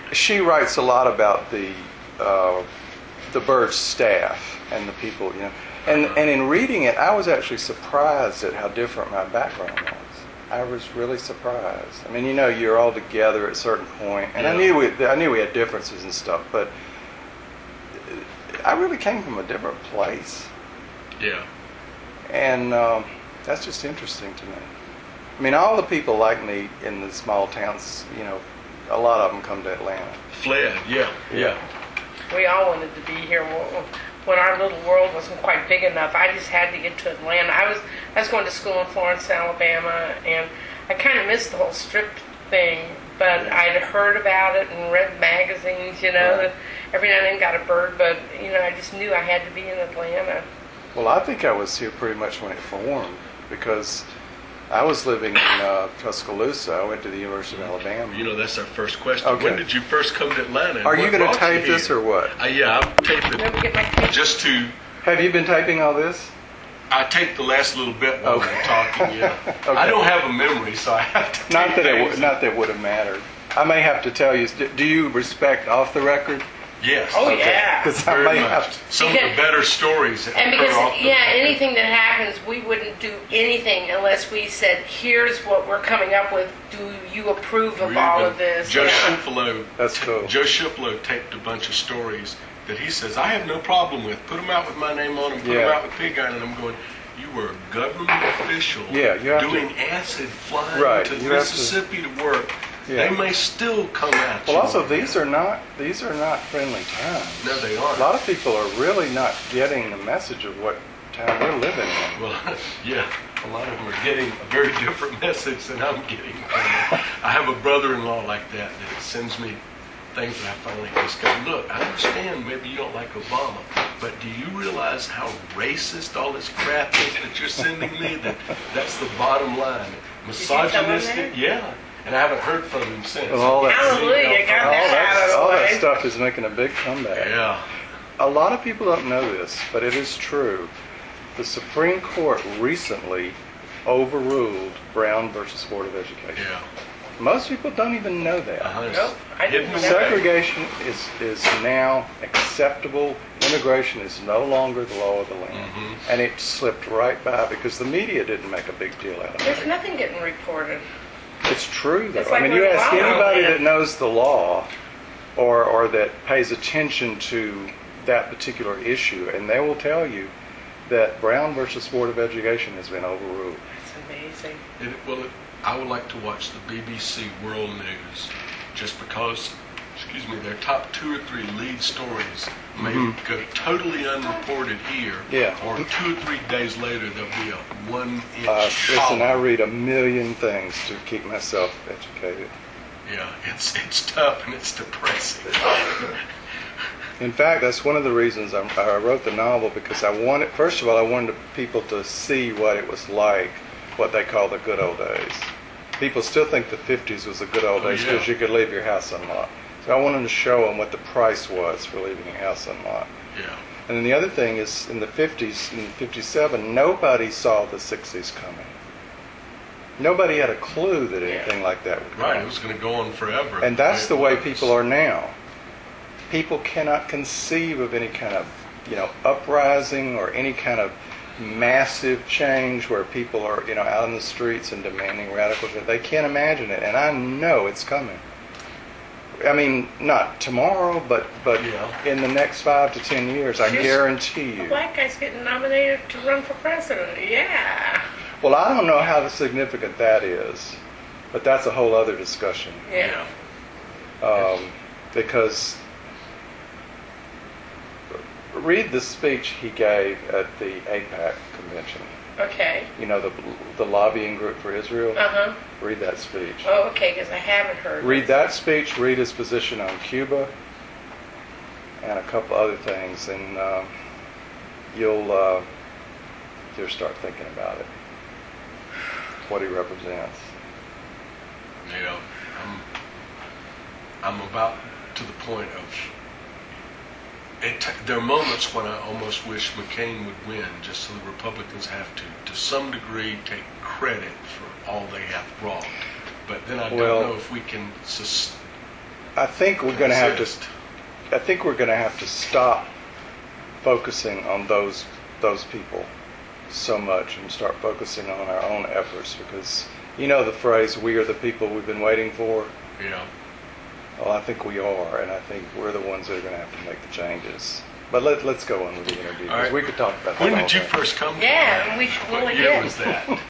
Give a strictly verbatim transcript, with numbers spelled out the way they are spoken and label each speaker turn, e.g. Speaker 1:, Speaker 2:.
Speaker 1: she writes a lot about the uh, the Byrd staff and the people, you know. And and in reading it, I was actually surprised at how different my background was. I was really surprised. I mean, you know, you're all together at a certain point, and
Speaker 2: yeah.
Speaker 1: I knew we, I knew we had differences and stuff, but I really came from a different place.
Speaker 2: Yeah.
Speaker 1: And um, that's just interesting to me. I mean, all the people like me in the small towns, you know, a lot of them come to Atlanta.
Speaker 2: Fled, yeah, yeah.
Speaker 3: We all wanted to be here. When our little world wasn't quite big enough, I just had to get to Atlanta. I was I was going to school in Florence, Alabama, and I kind of missed the whole strip thing, but I'd heard about it and read magazines, you know,
Speaker 1: Right.
Speaker 3: every now and then got a bird, but, you know, I just knew I had to be in Atlanta.
Speaker 1: Well, I think I was here pretty much when it formed, because I was living in uh, Tuscaloosa. I went to the University of Alabama.
Speaker 2: You know, that's our first question.
Speaker 1: Okay.
Speaker 2: When did you first come to Atlanta? and
Speaker 1: Are you
Speaker 2: what
Speaker 1: going to
Speaker 2: brought
Speaker 1: tape
Speaker 2: here?
Speaker 1: this or what?
Speaker 2: Uh, yeah, I'll tape
Speaker 3: Let me
Speaker 2: it
Speaker 3: get my tape.
Speaker 2: just to...
Speaker 1: Have you been taping all this?
Speaker 2: I taped the last little bit while we
Speaker 1: Okay.
Speaker 2: were talking, yeah.
Speaker 1: Okay.
Speaker 2: I don't have a memory, so I have to
Speaker 1: Not
Speaker 2: tape
Speaker 1: that it
Speaker 2: things.
Speaker 1: would, not that it would have mattered. I may have to tell you. Do you respect off the record?
Speaker 2: Yes.
Speaker 3: Oh, yeah.
Speaker 1: Because I
Speaker 2: Very
Speaker 1: may
Speaker 2: much.
Speaker 1: have to.
Speaker 2: Some of
Speaker 3: Because-
Speaker 2: the better stories that
Speaker 3: And
Speaker 2: occur
Speaker 3: because,
Speaker 2: off the
Speaker 3: yeah,
Speaker 2: record.
Speaker 3: anything that happens, we wouldn't do anything unless we said, here's what we're coming up with. Do you approve of
Speaker 2: We
Speaker 3: all
Speaker 2: even-
Speaker 3: of this?
Speaker 2: Joe
Speaker 3: Yeah.
Speaker 2: Shipfalo,
Speaker 1: That's cool.
Speaker 2: Joe Shipfalo taped a bunch of stories that he says, I have no problem with. Put them out with my name on them. Put them
Speaker 1: Yeah.
Speaker 2: out with Pig Iron. And I'm going, you were a government official
Speaker 1: Yeah, you have to-
Speaker 2: doing acid flying
Speaker 1: Right,
Speaker 2: to
Speaker 1: you have to-
Speaker 2: Mississippi to, work.
Speaker 1: Yeah.
Speaker 2: They may still come at you.
Speaker 1: Well, also these are not these are not friendly times.
Speaker 2: No, they
Speaker 1: A
Speaker 2: aren't.
Speaker 1: lot of people are really not getting the message of what time we're living in.
Speaker 2: Well, yeah, a lot of them are getting a very different message than I'm getting. I have a brother-in-law like that that sends me things that I finally just go, look, I understand maybe you don't like Obama, but do you realize how racist all this crap is that you're sending me? That that's the bottom line.
Speaker 3: you tell him
Speaker 2: Misogynistic,
Speaker 3: that?
Speaker 2: yeah. And I haven't heard from him since.
Speaker 1: Well, all that,
Speaker 3: Hallelujah, got
Speaker 1: all
Speaker 3: that
Speaker 1: that,
Speaker 3: out of the
Speaker 1: all that
Speaker 3: way.
Speaker 1: stuff is making a big comeback.
Speaker 2: Yeah.
Speaker 1: A lot of people don't know this, but it is true. The Supreme Court recently overruled Brown versus Board of Education.
Speaker 2: Yeah.
Speaker 1: Most people don't even know that.
Speaker 2: Uh-huh.
Speaker 3: Nope, I didn't
Speaker 2: Hidden
Speaker 3: know
Speaker 2: away.
Speaker 3: that.
Speaker 1: Segregation is, is now acceptable. Immigration is no longer the law of the land.
Speaker 2: Mhm.
Speaker 1: And it slipped right by because the media didn't make a big deal out of
Speaker 3: There's
Speaker 1: it.
Speaker 3: nothing getting reported.
Speaker 1: It's true, though.
Speaker 3: It's
Speaker 1: I
Speaker 3: like
Speaker 1: mean, you
Speaker 3: we're
Speaker 1: ask
Speaker 3: in
Speaker 1: anybody
Speaker 3: Wildland.
Speaker 1: that knows the law or, or that pays attention to that particular issue, and they will tell you that Brown versus Board of Education has been overruled.
Speaker 3: That's amazing.
Speaker 2: It, well, it, I would like to watch the B B C World News just because, excuse me, their top two or three lead stories may
Speaker 1: Mhm.
Speaker 2: go totally unreported here.
Speaker 1: Yeah.
Speaker 2: Or two or three days later, there'll be a one-inch
Speaker 1: Uh, listen, I
Speaker 2: column.
Speaker 1: read a million things to keep myself educated.
Speaker 2: Yeah, it's it's tough and it's depressing.
Speaker 1: In fact, that's one of the reasons I, I wrote the novel, because I wanted, first of all, I wanted people to see what it was like, what they call the good old days. People still think the fifties was the good old
Speaker 2: Oh,
Speaker 1: days
Speaker 2: yeah.
Speaker 1: because you could leave your house unlocked. So I wanted to show them what the price was for leaving your house unlocked.
Speaker 2: Yeah.
Speaker 1: And then the other thing is, in the fifties, in fifty-seven, nobody saw the sixties coming. Nobody had a clue that anything like that would come.
Speaker 2: Right, it was going to go on forever.
Speaker 1: And that's the way
Speaker 2: it was.
Speaker 1: people are now. People cannot conceive of any kind of, you know, uprising or any kind of massive change where people are, you know, out in the streets and demanding radical change. They can't imagine it, and I know it's coming. I mean, not tomorrow, but but
Speaker 2: Yeah.
Speaker 1: in the next five to ten years, I
Speaker 3: Just-
Speaker 1: guarantee
Speaker 3: A
Speaker 1: you.
Speaker 3: black guy's getting nominated to run for president. Yeah.
Speaker 1: Well, I don't know how significant that is, but that's a whole other discussion.
Speaker 3: Yeah.
Speaker 1: Um, because read the speech he gave at the AIPAC convention.
Speaker 3: Okay.
Speaker 1: You know, the the lobbying group for Israel.
Speaker 3: Uh-huh.
Speaker 1: Read that speech.
Speaker 3: Oh, okay, because I haven't heard
Speaker 1: Read
Speaker 3: this.
Speaker 1: that speech. Read his position on Cuba, and a couple other things, and um, you'll uh, you'll start thinking about it. What he represents.
Speaker 2: Yeah, I'm, I'm about to the point of. It t- there are moments when I almost wish McCain would win, just so the Republicans have to, to some degree, take credit for all they have wrought. But then I don't
Speaker 1: Well-
Speaker 2: know if we can sus-
Speaker 1: I think we're going to have to.
Speaker 2: Exist.
Speaker 1: I think we're going to have to stop focusing on those those people so much and start focusing on our own efforts, because you know the phrase "we are the people we've been waiting for."
Speaker 2: Yeah.
Speaker 1: Well, I think we are, and I think we're the ones that are going to have to make the changes. But let, let's go on with the interview,
Speaker 2: All
Speaker 1: because
Speaker 2: right.
Speaker 1: we could talk about that
Speaker 2: When
Speaker 1: all
Speaker 2: did you
Speaker 1: day.
Speaker 2: first come? to
Speaker 3: Yeah,
Speaker 2: Atlanta?
Speaker 3: and we should
Speaker 2: What
Speaker 3: really
Speaker 2: year
Speaker 3: get.
Speaker 2: was that?